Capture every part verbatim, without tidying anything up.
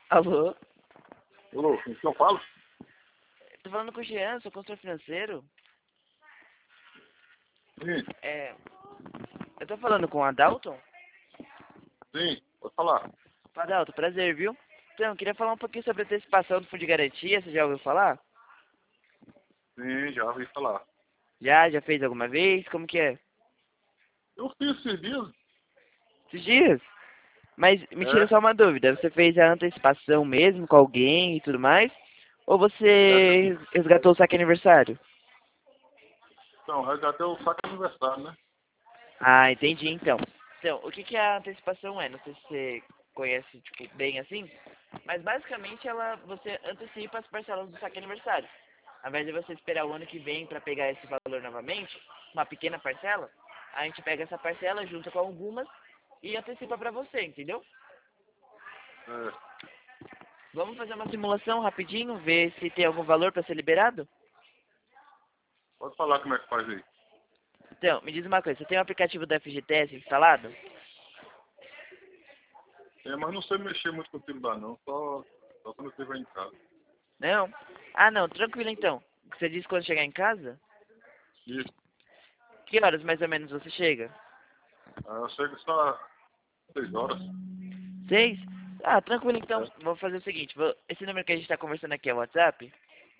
Alô? Alô, com quem eu falo? Tô falando com o Jean, sou consultor financeiro. Sim, É, eu tô falando com o Adalton? sim, pode falar. Adalton, prazer, viu? Então, eu queria falar um pouquinho sobre a antecipação do Fundo de Garantia, você já ouviu falar? Sim, já ouvi falar. Já? Já fez alguma vez? Como que é? Eu fiz esses dias. Esses dias? Mas me tira É, só uma dúvida, você fez a antecipação mesmo com alguém e tudo mais? Ou é, você resgatou o saque aniversário? então, resgatei o saque aniversário, né? Ah, entendi então. Então, o que que a antecipação é? Não sei se você conhece, tipo, bem assim, mas basicamente ela, você antecipa as parcelas do saque aniversário. Ao invés de você esperar o ano que vem para pegar esse valor novamente, uma pequena parcela, a gente pega essa parcela junto com algumas e antecipa para você, entendeu? É, Vamos fazer uma simulação rapidinho, ver se tem algum valor para ser liberado? pode falar como é que faz aí. Então, me diz uma coisa, você tem o aplicativo da F G T S instalado? É, mas não sei mexer muito com aquilo lá, não. Só, só quando eu estiver em casa. Não? Ah, não, tranquilo então. Você disse quando chegar em casa? Isso. Que horas mais ou menos você chega? Ah, eu chego só às seis horas. Seis? Ah, tranquilo então. É, Vou fazer o seguinte, vou... esse número que a gente tá conversando aqui é o WhatsApp?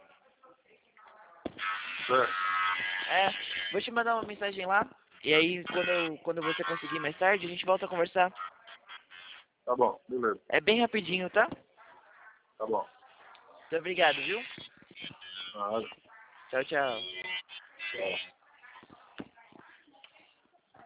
certo. É, vou te mandar uma mensagem lá. E aí, quando, eu, quando você conseguir mais tarde, a gente volta a conversar. Tá bom, beleza. É bem rapidinho, tá? Tá bom. Muito obrigado, viu? Ah, Tchau, tchau. tchau.